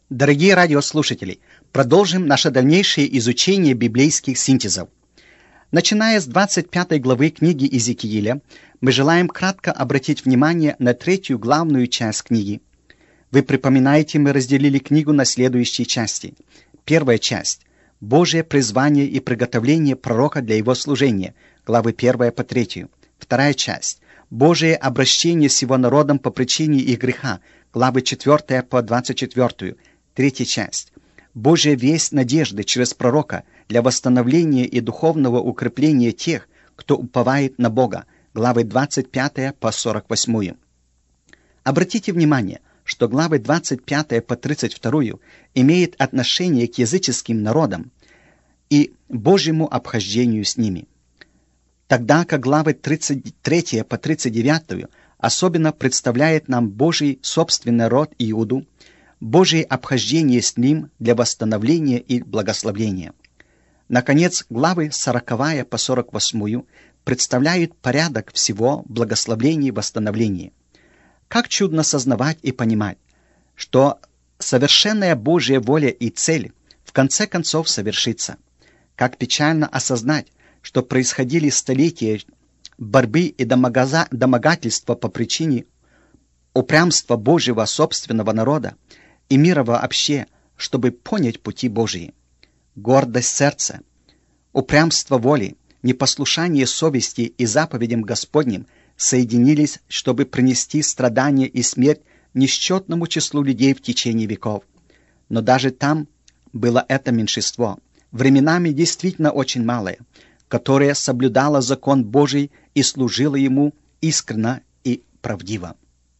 Дорогие радиослушатели, продолжим наше дальнейшее изучение библейских синтезов. Начиная с 25 главы книги Иезекииля, мы желаем кратко обратить внимание на третью главную часть книги. Вы припоминаете, мы разделили книгу на следующие части. Первая часть – Божье призвание и приготовление пророка для его служения, главы 1 по 3. Вторая часть – Божие обращение с его народом по причине их греха, главы 4 по 24. Третья часть – Божья весть надежды через пророка для восстановления и духовного укрепления тех, кто уповает на Бога, главы 25 по 48. Обратите внимание, что главы 25 по 32 имеют отношение к языческим народам и Божьему обхождению с ними, тогда как главы 33 по 39 особенно представляет нам Божий собственный род Иуду, Божие обхождение с ним для восстановления и благословения. Наконец, главы 40 по 48 представляют порядок всего благословения и восстановления. Как чудно сознавать и понимать, что совершенная Божья воля и цель в конце концов совершится. Как печально осознать, что происходили столетия борьбы и домогательства по причине упрямства Божьего собственного народа и мира вообще, чтобы понять пути Божьи. Гордость сердца, упрямство воли, непослушание совести и заповедям Господним соединились, чтобы принести страдания и смерть несчетному числу людей в течение веков. Но даже там было это меньшинство, временами действительно очень малое, которое соблюдало закон Божий и служило ему искренно и правдиво.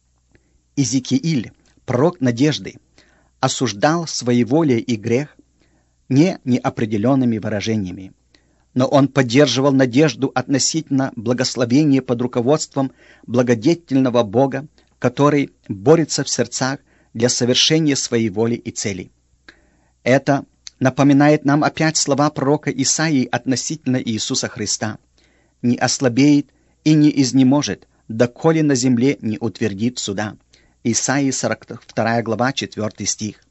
Иезекииль, пророк надежды, осуждал своеволие и грех не неопределенными выражениями, но он поддерживал надежду относительно благословения под руководством благодетельного Бога, который борется в сердцах для совершения своей воли и целей. Это напоминает нам опять слова пророка Исаии относительно Иисуса Христа: «Не ослабеет и не изнеможет, доколе на земле не утвердит суда». Исаии 42 глава 4 стих.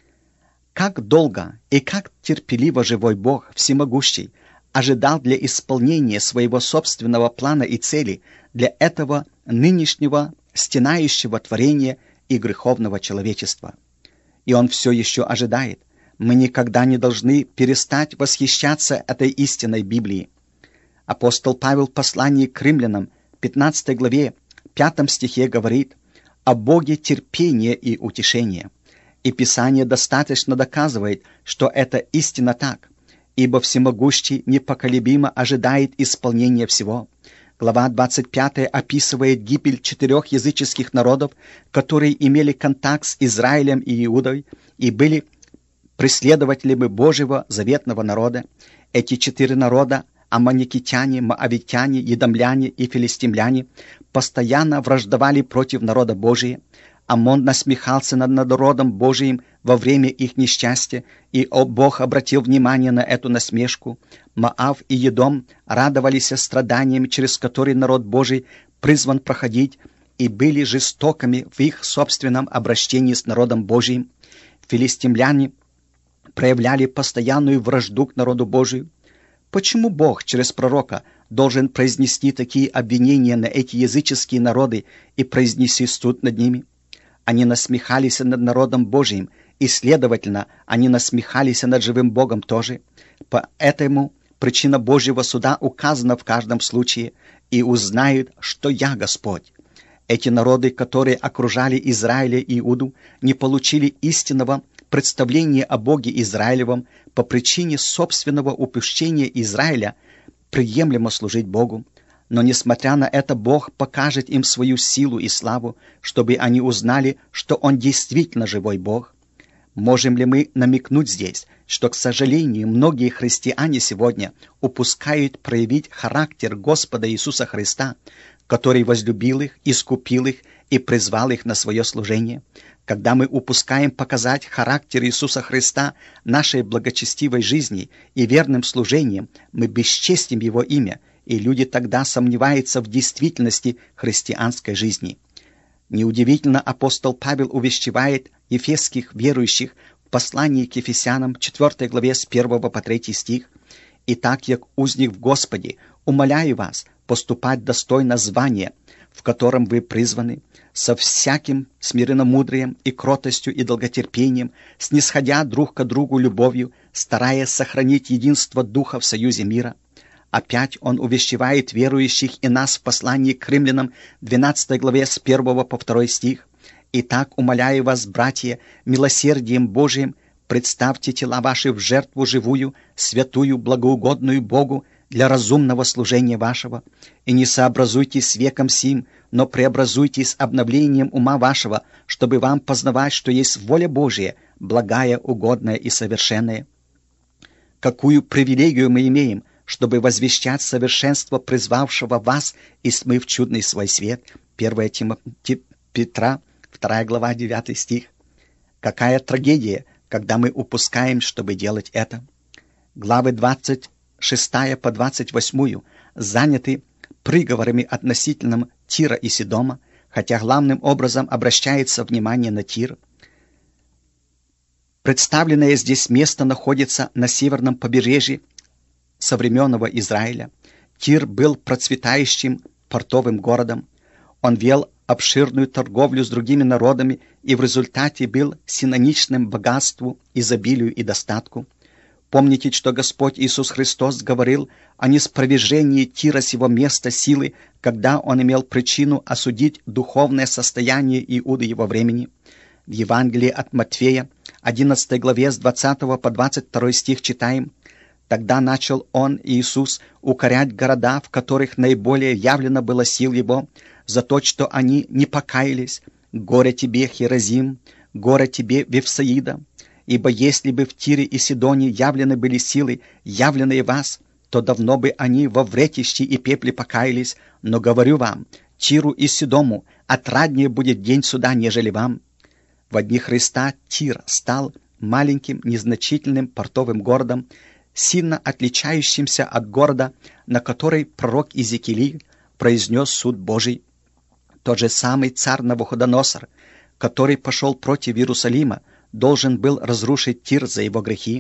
Как долго и как терпеливо живой Бог всемогущий ожидал для исполнения своего собственного плана и цели для этого нынешнего стенающего творения и греховного человечества. И Он все еще ожидает. Мы никогда не должны перестать восхищаться этой истинной Библии. Апостол Павел в послании к римлянам, 15 главе, 5 стихе говорит о Боге терпения и утешения. И Писание достаточно доказывает, что это истинно так, ибо всемогущий непоколебимо ожидает исполнения всего. Глава 25 описывает гибель 4 языческих народов, которые имели контакт с Израилем и Иудой и были преследователями Божьего заветного народа. Эти 4 народа — аммоникитяне, моавитяне, едомляне и филистимляне — постоянно враждовали против народа Божия. Аммон насмехался над народом Божиим во время их несчастья, и Бог обратил внимание на эту насмешку. Моав и Едом радовались страданиями, через которые народ Божий призван проходить, и были жестокими в их собственном обращении с народом Божиим. Филистимляне проявляли постоянную вражду к народу Божию. Почему Бог через пророка должен произнести такие обвинения на эти языческие народы и произнести суд над ними? Они насмехались над народом Божиим, и, следовательно, они насмехались над живым Богом тоже. Поэтому причина Божьего суда указана в каждом случае: «И узнают, что я Господь». Эти народы, которые окружали Израиля и Иуду, не получили истинного представления о Боге Израилевом по причине собственного упущения Израиля приемлемо служить Богу. Но, несмотря на это, Бог покажет им свою силу и славу, чтобы они узнали, что Он действительно живой Бог. Можем ли мы намекнуть здесь, что, к сожалению, многие христиане сегодня упускают проявить характер Господа Иисуса Христа, который возлюбил их, искупил их и призвал их на свое служение? Когда мы упускаем показать характер Иисуса Христа нашей благочестивой жизни и верным служением, мы бесчестим Его имя, и люди тогда сомневаются в действительности христианской жизни. Неудивительно, апостол Павел увещевает ефесских верующих в послании к Ефесянам 4 главе с 1 по 3 стих: «Итак, як узник в Господе, умоляю вас поступать достойно звания, в котором вы призваны, со всяким смиренномудрием и кротостью и долготерпением, снисходя друг к другу любовью, стараясь сохранить единство Духа в союзе мира». Опять он увещевает верующих и нас в послании к римлянам 12 главе с 1 по 2 стих: «Итак, умоляю вас, братья, милосердием Божиим, представьте тела ваши в жертву живую, святую, благоугодную Богу, для разумного служения вашего, и не сообразуйтесь с веком сим, но преобразуйтесь обновлением ума вашего, чтобы вам познавать, что есть воля Божия, благая, угодная и совершенная». Какую привилегию мы имеем, чтобы возвещать совершенство призвавшего вас и смыв чудный свой свет. 1 Петра, 2 глава, 9 стих. Какая трагедия, когда мы упускаем, чтобы делать это. Главы 26 по 28 заняты приговорами относительно Тира и Сидома, хотя главным образом обращается внимание на Тир. Представленное здесь место находится на северном побережье современного Израиля. Тир был процветающим портовым городом. Он вел обширную торговлю с другими народами и в результате был синонимичным богатству, изобилию и достатку. Помните, что Господь Иисус Христос говорил о неспровержении Тира с его места силы, когда он имел причину осудить духовное состояние Иуды его времени. В Евангелии от Матфея, 11 главе с 20 по 22 стих читаем: «Тогда начал он, Иисус, укорять города, в которых наиболее явлено было сил его, за то, что они не покаялись. Горе тебе, Херазим, горе тебе, Вифсаида, ибо если бы в Тире и Сидоне явлены были силы, явленные вас, то давно бы они во вретище и пепле покаялись, но говорю вам, Тиру и Сидому отраднее будет день суда, нежели вам». В дни Христа Тир стал маленьким, незначительным портовым городом, сильно отличающимся от города, на который пророк Иезекииль произнес суд Божий. Тот же самый царь Навуходоносор, который пошел против Иерусалима, должен был разрушить Тир за его грехи.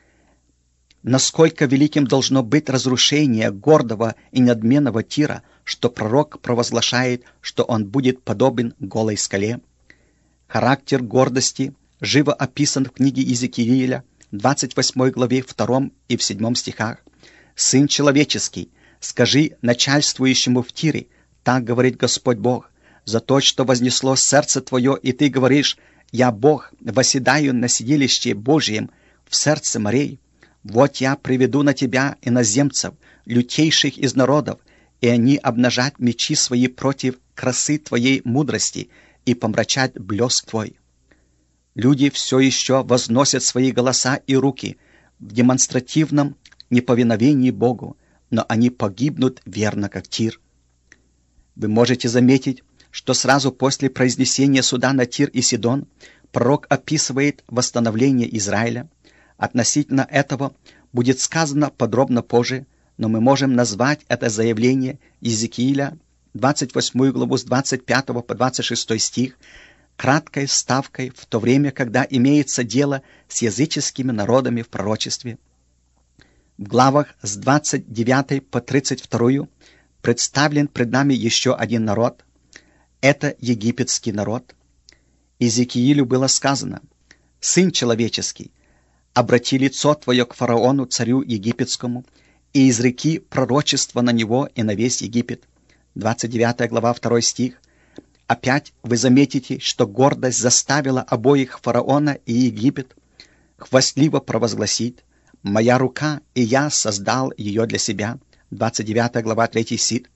Насколько великим должно быть разрушение гордого и надменного Тира, что пророк провозглашает, что он будет подобен голой скале. Характер гордости живо описан в книге Иезекииля, 28 главе 2 и в 7 стихах. «Сын человеческий, скажи начальствующему в Тире, так говорит Господь Бог, за то, что вознесло сердце твое, и ты говоришь: я Бог, восседаю на сидилище Божьем в сердце морей. Вот я приведу на тебя иноземцев, лютейших из народов, и они обнажат мечи свои против красы твоей мудрости и помрачат блеск твой». Люди все еще возносят свои голоса и руки в демонстративном неповиновении Богу, но они погибнут верно, как Тир. Вы можете заметить, что сразу после произнесения суда на Тир и Сидон пророк описывает восстановление Израиля. Относительно этого будет сказано подробно позже, но мы можем назвать это заявление Иезекииля, 28 главу с 25 по 26 стих, краткой вставкой в то время, когда имеется дело с языческими народами в пророчестве. В главах с 29 по 32 представлен пред нами еще один народ. Это египетский народ. Иезекиилю было сказано: «Сын человеческий, обрати лицо твое к фараону, царю египетскому, и изреки пророчество на него и на весь Египет». 29 глава, 2 стих. Опять вы заметите, что гордость заставила обоих фараона и Египет хвастливо провозгласить: «Моя рука, и я создал ее для себя». 29 глава, 3 стих.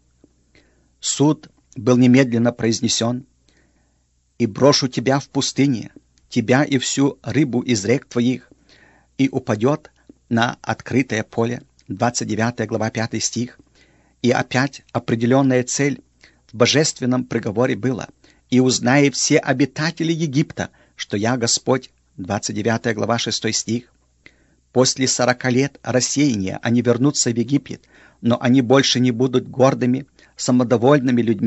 Суд был немедленно произнесен: «И брошу тебя в пустыне, тебя и всю рыбу из рек твоих, и упадет на открытое поле». 29 глава, 5 стих. И опять определенная цель в божественном приговоре было: «И узнают все обитатели Египта, что я Господь». 29 глава, 6 стих. После 40 лет рассеяния они вернутся в Египет, но они больше не будут гордыми, самодовольными людьми,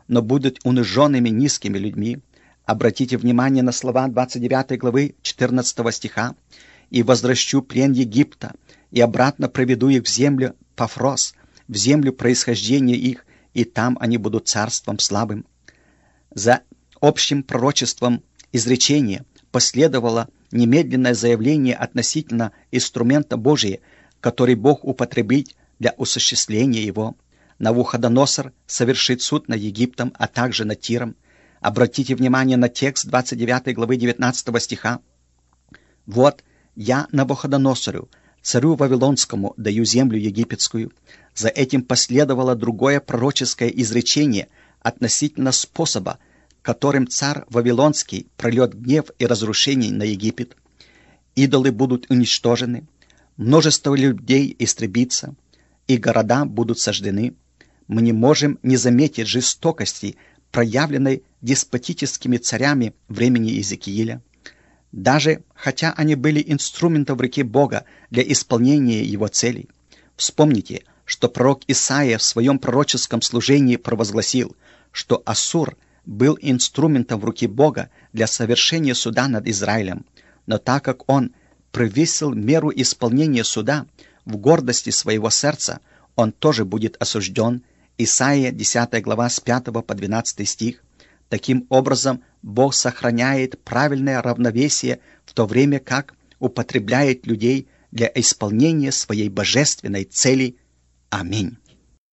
но будут униженными низкими людьми. Обратите внимание на слова 29 главы 14 стиха. «И возвращу плен Египта, и обратно проведу их в землю Пафрос, в землю происхождения их, и там они будут царством слабым». За общим пророчеством изречения последовало немедленное заявление относительно инструмента Божия, который Бог употребит для осуществления его. Навуходоносор совершит суд над Египтом, а также над Тиром. Обратите внимание на текст 29 главы 19 стиха. «Вот я Навуходоносору, царю Вавилонскому, даю землю египетскую». За этим последовало другое пророческое изречение относительно способа, которым царь Вавилонский прольет гнев и разрушение на Египет. Идолы будут уничтожены, множество людей истребится, и города будут сожжены. Мы не можем не заметить жестокости, проявленной деспотическими царями времени Иезекииля. Даже хотя они были инструментом в руке Бога для исполнения его целей. Вспомните, что пророк Исаия в своем пророческом служении провозгласил, что Ассур был инструментом в руке Бога для совершения суда над Израилем. Но так как он превысил меру исполнения суда в гордости своего сердца, он тоже будет осужден. Исаия 10 глава с 5 по 12 стих. Таким образом, Бог сохраняет правильное равновесие, в то время как употребляет людей для исполнения своей божественной цели. Аминь.